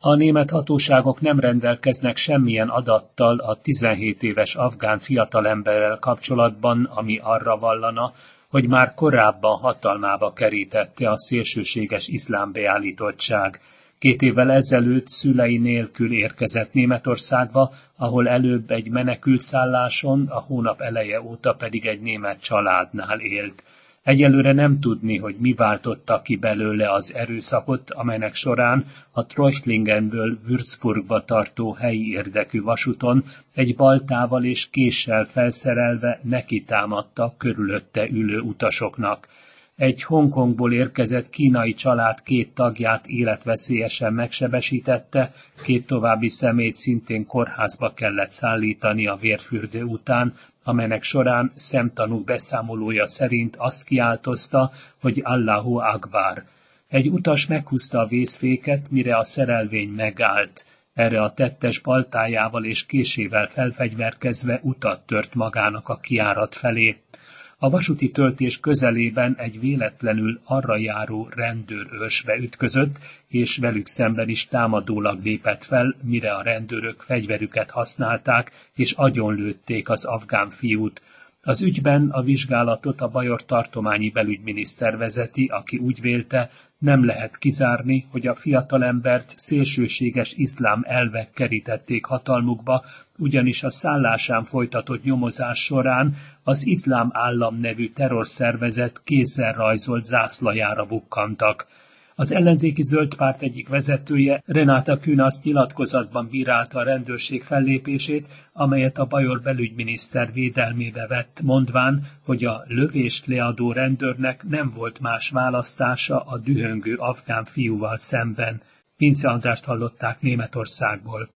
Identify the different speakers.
Speaker 1: A német hatóságok nem rendelkeznek semmilyen adattal a 17 éves afgán fiatalemberrel kapcsolatban, ami arra vallana, hogy már korábban hatalmába kerítette a szélsőséges iszlám beállítottság. 2 évvel ezelőtt szülei nélkül érkezett Németországba, ahol előbb egy menekültszálláson, a hónap eleje óta pedig egy német családnál élt. Egyelőre nem tudni, hogy mi váltotta ki belőle az erőszakot, amelynek során a Treuchtlingenből Würzburgba tartó helyi érdekű vasúton egy baltával és késsel felszerelve nekitámadta körülötte ülő utasoknak. Egy Hongkongból érkezett kínai család 2 tagját életveszélyesen megsebesítette, 2 további személyt szintén kórházba kellett szállítani a vérfürdő után, amelynek során szemtanúk beszámolója szerint azt kiáltozta, hogy Allahu Akbar. Egy utas meghúzta a vészféket, mire a szerelvény megállt. Erre a tettes baltájával és késével felfegyverkezve utat tört magának a kijárat felé. A vasúti töltés közelében egy véletlenül arra járó rendőrőrsbe ütközött, és velük szemben is támadólag lépett fel, mire a rendőrök fegyverüket használták, és agyonlőtték az afgán fiút. Az ügyben a vizsgálatot a Bajor tartományi belügyminiszter vezeti, aki úgy vélte, nem lehet kizárni, hogy a fiatalembert szélsőséges iszlám elvek kerítették hatalmukba, ugyanis a szállásán folytatott nyomozás során az Iszlám Állam nevű terrorszervezet kézzel rajzolt zászlajára bukkantak. Az ellenzéki zöld párt egyik vezetője, Renate Künast nyilatkozatban bírálta a rendőrség fellépését, amelyet a Bajor belügyminiszter védelmébe vett, mondván, hogy a lövést leadó rendőrnek nem volt más választása a dühöngő afgán fiúval szemben. Vince Andrást hallották Németországból.